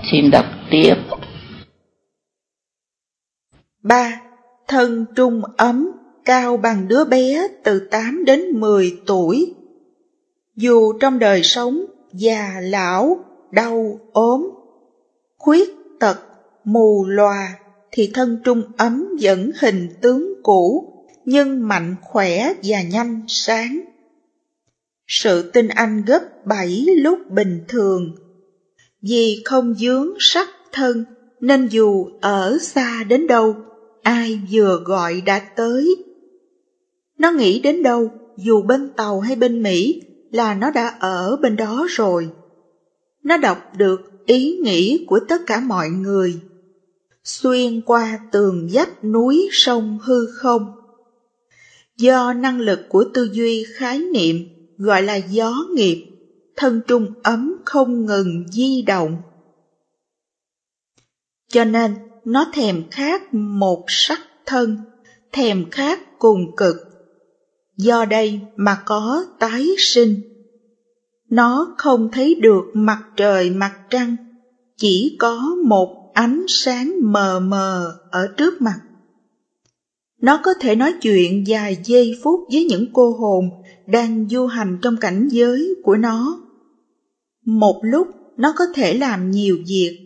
Xin đọc tiếp. 3. Thân trung ấm, cao bằng đứa bé từ 8 đến 10 tuổi. Dù trong đời sống, già lão, đau ốm, khuyết tật, mù lòa, thì thân trung ấm vẫn hình tướng cũ, nhưng mạnh khỏe và nhanh sáng. Sự tinh anh gấp 7 lúc bình thường. Vì không vướng sắc thân, nên dù ở xa đến đâu, ai vừa gọi đã tới. Nó nghĩ đến đâu, dù bên Tàu hay bên Mỹ, là nó đã ở bên đó rồi. Nó đọc được ý nghĩ của tất cả mọi người, xuyên qua tường vách núi sông hư không. Do năng lực của tư duy khái niệm gọi là gió nghiệp, thân trung ấm không ngừng di động. Cho nên nó thèm khát một sắc thân, thèm khát cùng cực. Do đây mà có tái sinh. Nó không thấy được mặt trời mặt trăng, chỉ có một ánh sáng mờ mờ ở trước mặt. Nó có thể nói chuyện vài giây phút với những cô hồn đang du hành trong cảnh giới của nó. Một lúc nó có thể làm nhiều việc.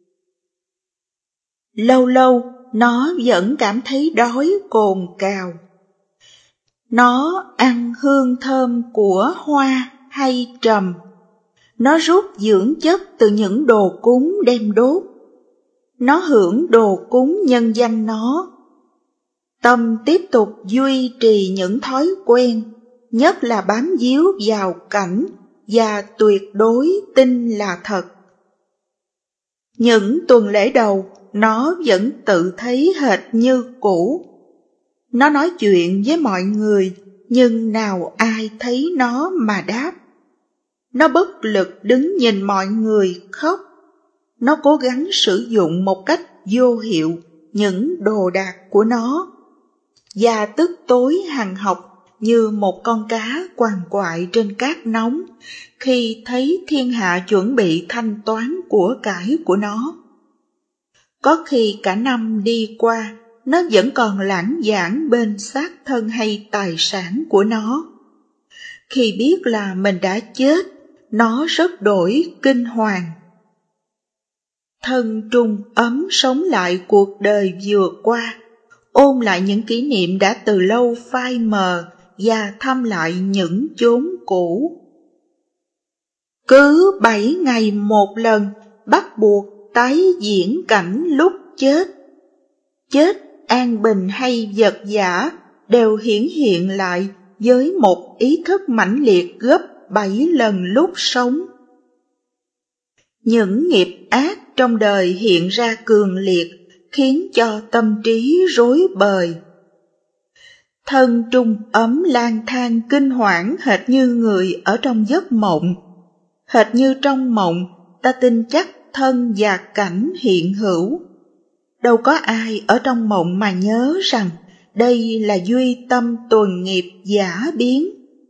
Lâu lâu nó vẫn cảm thấy đói cồn cào. Nó ăn hương thơm của hoa hay trầm. Nó rút dưỡng chất từ những đồ cúng đem đốt. Nó hưởng đồ cúng nhân danh nó. Tâm tiếp tục duy trì những thói quen, nhất là bám víu vào cảnh và tuyệt đối tin là thật. Những tuần lễ đầu, nó vẫn tự thấy hệt như cũ. Nó nói chuyện với mọi người, nhưng nào ai thấy nó mà đáp. Nó bất lực đứng nhìn mọi người khóc. Nó cố gắng sử dụng một cách vô hiệu những đồ đạc của nó, và tức tối hằn học như một con cá quằn quại trên cát nóng khi thấy thiên hạ chuẩn bị thanh toán của cải của nó. Có khi cả năm đi qua, nó vẫn còn lãng vãng bên xác thân hay tài sản của nó. Khi biết là mình đã chết, nó rất đổi kinh hoàng. Thân trung ấm sống lại cuộc đời vừa qua, ôn lại những kỷ niệm đã từ lâu phai mờ và thăm lại những chốn cũ. Cứ 7 ngày một lần bắt buộc tái diễn cảnh lúc chết. Chết an bình hay vật vã đều hiển hiện lại với một ý thức mãnh liệt gấp 7 lần lúc sống. Những nghiệp ác trong đời hiện ra cường liệt, khiến cho tâm trí rối bời. Thân trung ấm lang thang kinh hoảng hệt như người ở trong giấc mộng. Hệt như trong mộng, ta tin chắc thân và cảnh hiện hữu. Đâu có ai ở trong mộng mà nhớ rằng đây là duy tâm tuần nghiệp giả biến.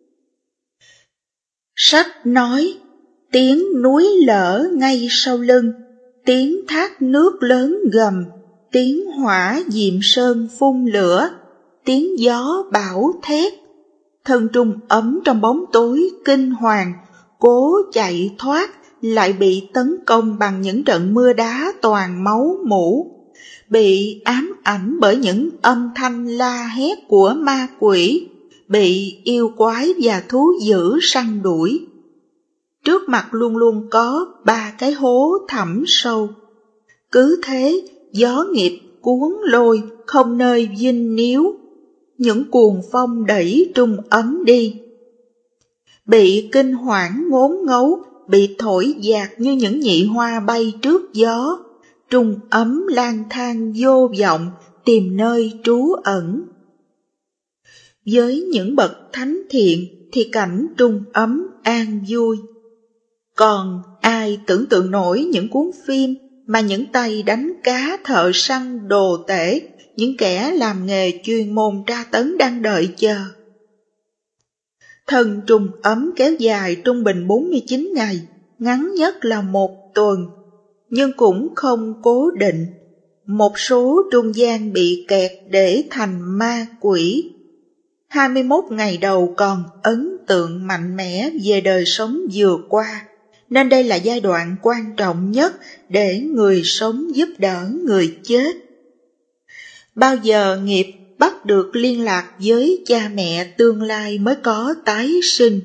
Sách nói, tiếng núi lở ngay sau lưng, tiếng thác nước lớn gầm, tiếng hỏa diệm sơn phun lửa, tiếng gió bão thét. Thân trung ấm trong bóng tối kinh hoàng, cố chạy thoát, lại bị tấn công bằng những trận mưa đá toàn máu mủ, bị ám ảnh bởi những âm thanh la hét của ma quỷ, bị yêu quái và thú dữ săn đuổi. Trước mặt luôn luôn có 3 cái hố thẳm sâu. Cứ thế, gió nghiệp cuốn lôi, không nơi vinh níu. Những cuồng phong đẩy trung ấm đi. Bị kinh hoảng ngốn ngấu, bị thổi dạt như những nhị hoa bay trước gió. Trung ấm lang thang vô vọng, tìm nơi trú ẩn. Với những bậc thánh thiện thì cảnh trung ấm an vui. Còn ai tưởng tượng nổi những cuốn phim mà những tay đánh cá, thợ săn, đồ tể, những kẻ làm nghề chuyên môn tra tấn đang đợi chờ. Thân trung ấm kéo dài trung bình 49 ngày, ngắn nhất là 1 tuần. nhưng cũng không cố định. Một số trung gian bị kẹt để thành ma quỷ. 21 ngày đầu còn ấn tượng mạnh mẽ về đời sống vừa qua, nên đây là giai đoạn quan trọng nhất để người sống giúp đỡ người chết. Bao giờ nghiệp bắt được liên lạc với cha mẹ tương lai mới có tái sinh.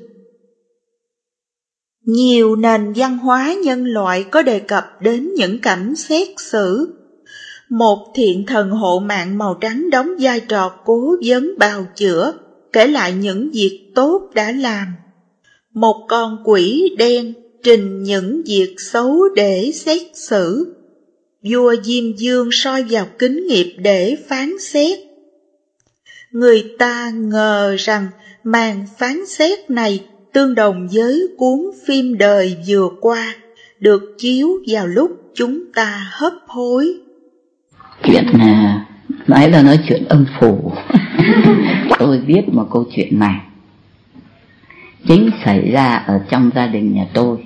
Nhiều nền văn hóa nhân loại có đề cập đến những cảnh xét xử. Một thiện thần hộ mạng màu trắng đóng vai trò cố vấn bào chữa, kể lại những việc tốt đã làm. Một con quỷ đen trình những việc xấu để xét xử. Vua Diêm Dương soi vào kính nghiệp để phán xét. Người ta ngờ rằng màn phán xét này tương đồng với cuốn phim đời vừa qua, được chiếu vào lúc chúng ta hấp hối. Chuyện nói chuyện âm phủ. Tôi viết một câu chuyện này chính xảy ra ở trong gia đình nhà tôi.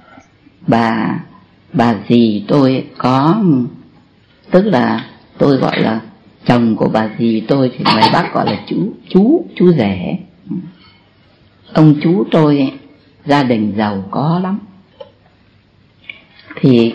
Bà dì tôi có, tức là tôi gọi là chồng của bà dì tôi thì ngoài Bắc gọi là chú rể. Ông chú tôi ấy, gia đình giàu có lắm. Thì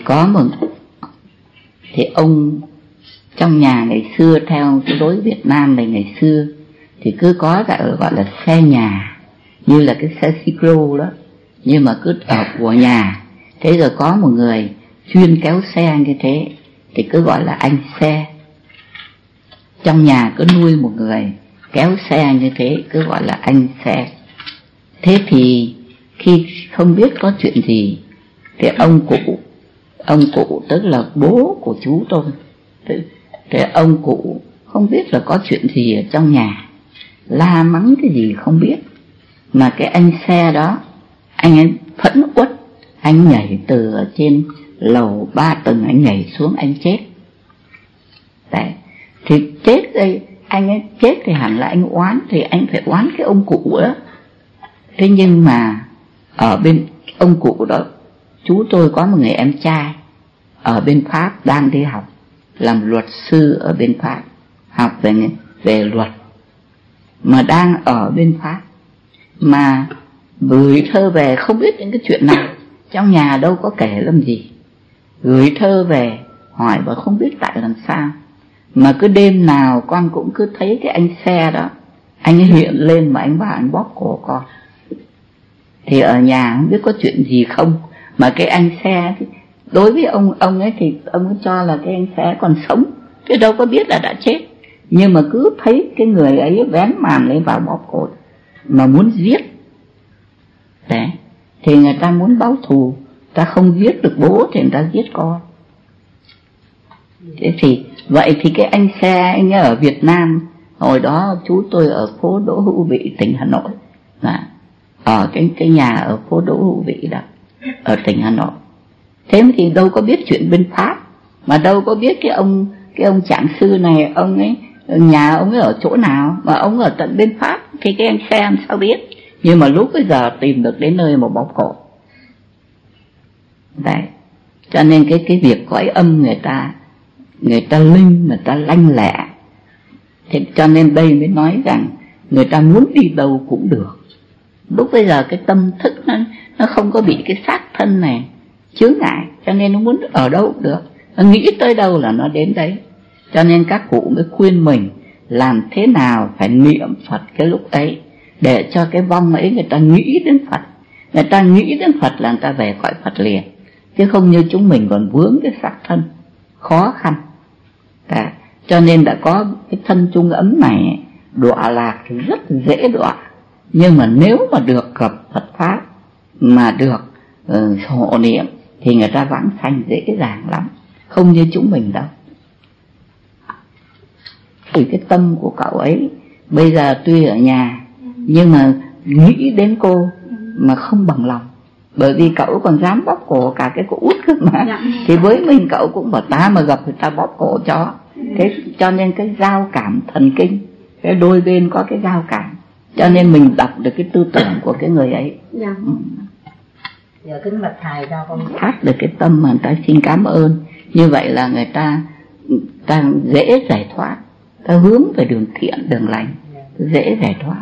ông trong nhà ngày xưa, theo cái đối Việt Nam này ngày xưa, thì cứ có gọi là xe nhà, như là cái xe xích-lô đó, nhưng mà cứ ở của nhà. Thế rồi có một người chuyên kéo xe như thế thì cứ gọi là anh xe. Trong nhà cứ nuôi một người kéo xe như thế, cứ gọi là anh xe. Thế thì khi không biết có chuyện gì thì ông cụ tức là bố của chú tôi, thì ông cụ không biết là có chuyện gì ở trong nhà, la mắng cái gì không biết, mà cái anh xe đó, anh ấy phẫn uất, anh nhảy từ ở trên lầu 3 tầng, anh nhảy xuống, anh chết. Đấy, thì chết đây, anh ấy chết thì hẳn là anh oán, thì anh phải oán cái ông cụ đó. Thế nhưng mà ở bên ông cụ đó, chú tôi có một người em trai ở bên Pháp đang đi học, làm luật sư ở bên Pháp, học về luật, mà đang ở bên Pháp, mà gửi thơ về không biết những cái chuyện nào, trong nhà đâu có kể làm gì. Gửi thơ về hỏi và không biết tại làm sao, mà cứ đêm nào con cũng cứ thấy cái anh xe đó, anh ấy hiện lên mà anh bảo anh bóp cổ con. Thì ở nhà không biết có chuyện gì không, mà cái anh xe thì đối với ông ấy thì ông ấy cho là cái anh xe còn sống, chứ đâu có biết là đã chết. Nhưng mà cứ thấy cái người ấy vén màn lên vào bóp cổ, mà muốn giết. Đấy, thì người ta muốn báo thù, ta không giết được bố thì người ta giết con. Thế thì vậy thì cái anh xe, anh ấy ở Việt Nam, hồi đó chú tôi ở phố Đỗ Hữu Vị, tỉnh Hà Nội, ở cái nhà ở phố Đỗ Hữu Vị đó, ở tỉnh Hà Nội. Thế thì đâu có biết chuyện bên Pháp, mà đâu có biết cái ông trạng sư này, ông ấy nhà ông ấy ở chỗ nào, mà ông ở tận bên Pháp, thì cái anh xe làm sao biết. Nhưng mà lúc bây giờ tìm được đến nơi mà bóp cổ. Đấy, cho nên cái việc cõi âm người ta linh, người ta lanh lẹ. Thế cho nên đây mới nói rằng người ta muốn đi đâu cũng được. Lúc bây giờ cái tâm thức nó không có bị cái xác thân này chướng ngại, cho nên nó muốn ở đâu cũng được, nó nghĩ tới đâu là nó đến đấy. Cho nên các cụ mới khuyên mình làm thế nào phải niệm Phật cái lúc ấy, để cho cái vong ấy người ta nghĩ đến Phật. Người ta nghĩ đến Phật là người ta về cõi Phật liền, chứ không như chúng mình còn vướng cái xác thân khó khăn. Đấy, cho nên đã có cái thân chung ấm này, đọa lạc thì rất dễ đọa. Nhưng mà nếu mà được gặp Phật Pháp, mà được hộ niệm, thì người ta vãng sanh dễ dàng lắm, không như chúng mình đâu. Thì cái tâm của cậu ấy bây giờ tuy ở nhà, nhưng mà nghĩ đến cô mà không bằng lòng. Bởi vì cậu còn dám bóp cổ cả cái cô út cơ mà. Thì với mình cậu cũng bảo ta mà gặp người ta bóp cổ cho. Thế cho nên cái giao cảm thần kinh, cái đôi bên có cái giao cảm, cho nên mình đọc được cái tư tưởng của cái người ấy. Giờ kính bạch thầy cho con phát được cái tâm mà người ta xin cảm ơn. Như vậy là người ta dễ giải thoát, ta hướng về đường thiện đường lành, dễ giải thoát.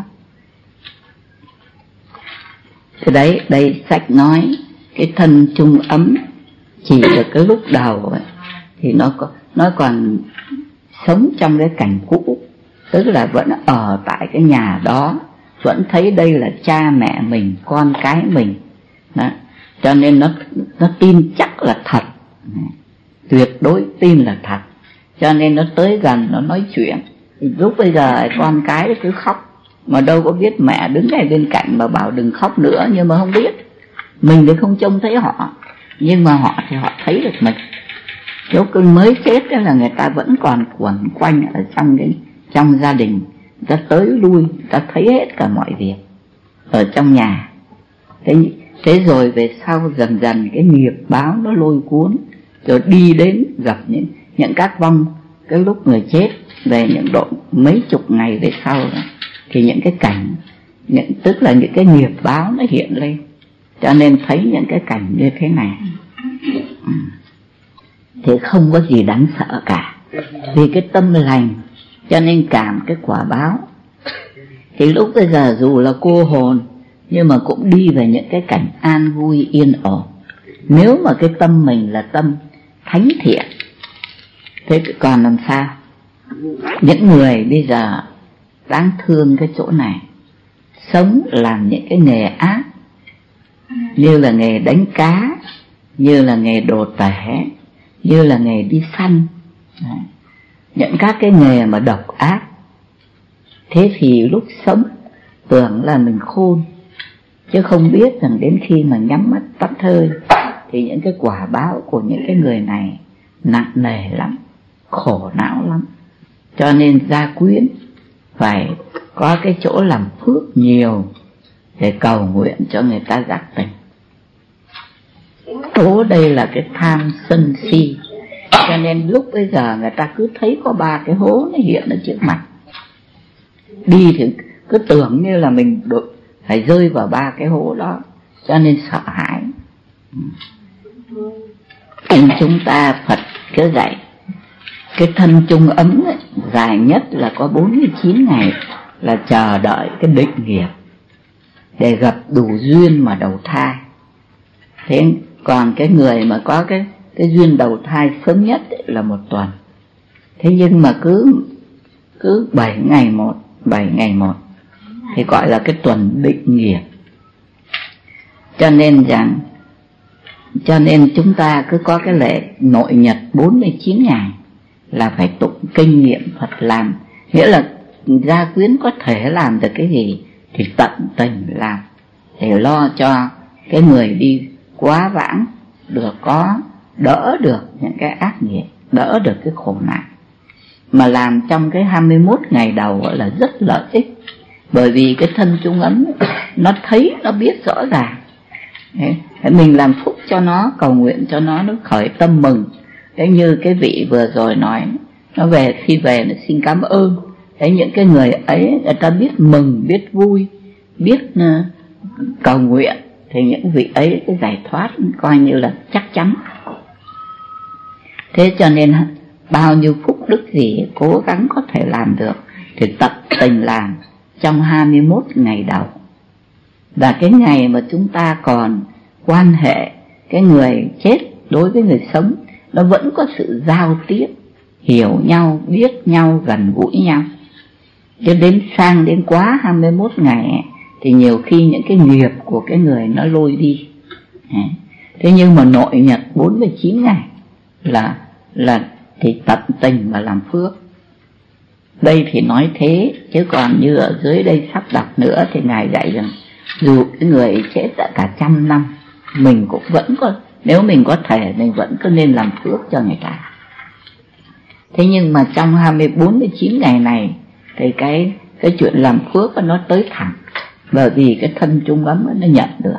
Thì đấy, đây sách nói cái thân chung ấm chỉ được cái lúc đầu ấy, thì nó còn sống trong cái cảnh cũ, tức là vẫn ở tại cái nhà đó, vẫn thấy đây là cha mẹ mình, con cái mình đó. Cho nên nó tin chắc là thật, tuyệt đối tin là thật, cho nên nó tới gần, nó nói chuyện. Thì lúc bây giờ con cái nó cứ khóc, mà đâu có biết mẹ đứng ngay bên cạnh mà bảo đừng khóc nữa, nhưng mà không biết. Mình thì không trông thấy họ, nhưng mà họ thì họ thấy được mình. Lúc mới chết đó là người ta vẫn còn quẩn quanh ở trong gia đình, người ta tới lui, người ta thấy hết cả mọi việc ở trong nhà. Thế rồi về sau dần dần cái nghiệp báo nó lôi cuốn, rồi đi đến gặp những các vong. Cái lúc người chết về những độ mấy chục ngày về sau đó, thì những cái cảnh, tức là những cái nghiệp báo nó hiện lên, cho nên thấy những cái cảnh như thế này. Thì không có gì đáng sợ cả, vì cái tâm lành cho nên cảm cái quả báo. Thì lúc bây giờ dù là cô hồn, nhưng mà cũng đi về những cái cảnh an vui yên ổn. Nếu mà cái tâm mình là tâm thánh thiện. Thế còn làm sao? Những người bây giờ đáng thương cái chỗ này, sống làm những cái nghề ác, như là nghề đánh cá, như là nghề đồ tể, như là nghề đi săn, những các cái nghề mà độc ác. Thế thì lúc sống tưởng là mình khôn, chứ không biết rằng đến khi mà nhắm mắt tắt hơi thì những cái quả báo của những cái người này nặng nề lắm, khổ não lắm. Cho nên gia quyến phải có cái chỗ làm phước nhiều để cầu nguyện cho người ta giác tỉnh. Tố đây là cái tham sân si, cho nên lúc bây giờ người ta cứ thấy có 3 cái hố nó hiện ở trước mặt, đi thì cứ tưởng như là mình phải rơi vào 3 cái hố đó, cho nên sợ hãi. Chúng ta Phật cứ dạy cái thân chung ấm ấy, dài nhất là có 49 ngày là chờ đợi cái định nghiệp để gặp đủ duyên mà đầu thai. Thế còn cái người mà có cái duyên đầu thai sớm nhất ấy là 1 tuần. Thế nhưng mà cứ 7 ngày một thì gọi là cái tuần định nghiệp. Cho nên chúng ta cứ có cái lễ nội nhật 49 ngày là phải tụng kinh niệm Phật làm. Nghĩa là gia quyến có thể làm được cái gì thì tận tình làm, để lo cho cái người đi quá vãng được, có đỡ được những cái ác nghiệp, đỡ được cái khổ nạn. Mà làm trong cái 21 ngày đầu là rất lợi ích, bởi vì cái thân chung ấm nó thấy, nó biết rõ ràng. Đấy, mình làm phúc cho nó, cầu nguyện cho nó khởi tâm mừng. Đấy, như cái vị vừa rồi nói, nó về, khi về nó xin cảm ơn. Đấy, những cái người ấy người ta biết mừng, biết vui, biết cầu nguyện, thì những vị ấy cái giải thoát coi như là chắc chắn. Thế cho nên bao nhiêu phúc đức gì cố gắng có thể làm được thì tận tình làm trong 21 ngày đầu. Và cái ngày mà chúng ta còn quan hệ, cái người chết đối với người sống, nó vẫn có sự giao tiếp, hiểu nhau, biết nhau, gần gũi nhau. Chứ đến quá 21 ngày ấy, thì nhiều khi những cái nghiệp của cái người nó lôi đi. Thế nhưng mà nội nhật 49 ngày là thì tận tình mà làm phước. Đây thì nói thế, chứ còn như ở dưới đây sắp đọc nữa thì Ngài dạy rằng dù cái người chết đã cả 100 năm, mình cũng vẫn có, nếu mình có thể mình vẫn cứ nên làm phước cho người ta. Thế nhưng mà trong 49 ngày này thì cái chuyện làm phước nó tới thẳng, bởi vì cái thân chung ấm nó nhận được.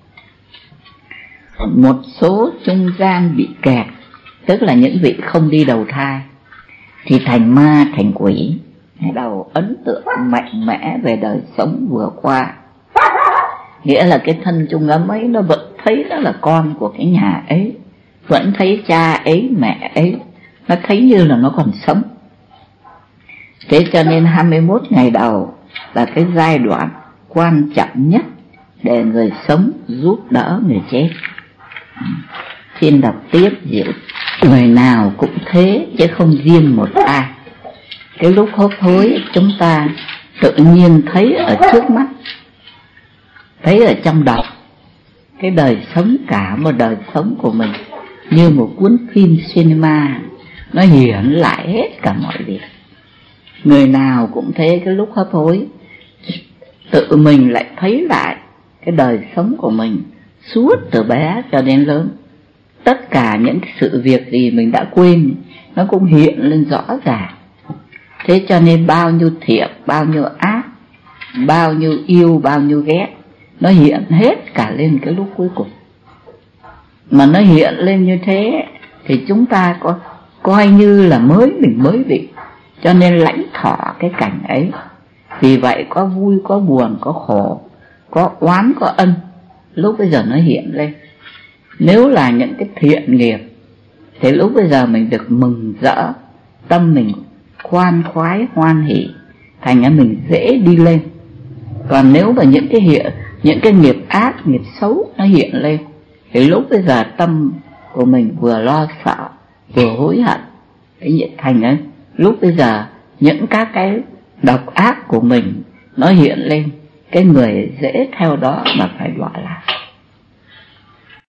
Một số trung gian bị kẹt, tức là những vị không đi đầu thai, thì thành ma thành quỷ, đầu ấn tượng mạnh mẽ về đời sống vừa qua. Nghĩa là cái thân chung ấm ấy nó vẫn thấy đó là con của cái nhà ấy, vẫn thấy cha ấy, mẹ ấy, nó thấy như là nó còn sống. Thế cho nên 21 ngày đầu là cái giai đoạn quan trọng nhất để người sống giúp đỡ người chết. Xin đọc tiếp Diệu. Người nào cũng thế chứ không riêng một ai. Cái lúc hấp hối chúng ta tự nhiên thấy ở trước mắt, thấy ở trong đầu, cái đời sống, cả một đời sống của mình như một cuốn phim cinema, nó hiện lại hết cả mọi việc. Người nào cũng thế, cái lúc hấp hối tự mình lại thấy lại cái đời sống của mình suốt từ bé cho đến lớn. Tất cả những sự việc gì mình đã quên nó cũng hiện lên rõ ràng. Thế cho nên bao nhiêu thiện, bao nhiêu ác, bao nhiêu yêu, bao nhiêu ghét, nó hiện hết cả lên cái lúc cuối cùng. Mà nó hiện lên như thế thì chúng ta có coi như là mình mới bị, cho nên lãnh thọ cái cảnh ấy. Vì vậy có vui, có buồn, có khổ, có oán, có ân, lúc bây giờ nó hiện lên. Nếu là những cái thiện nghiệp thì lúc bây giờ mình được mừng rỡ, tâm mình khoan khoái hoan hỷ, thành ra mình dễ đi lên. Còn nếu mà những cái nghiệp ác, nghiệp xấu nó hiện lên thì lúc bây giờ tâm của mình vừa lo sợ vừa hối hận, thành ra lúc bây giờ những các cái độc ác của mình nó hiện lên, cái người dễ theo đó mà phải đọa lạc.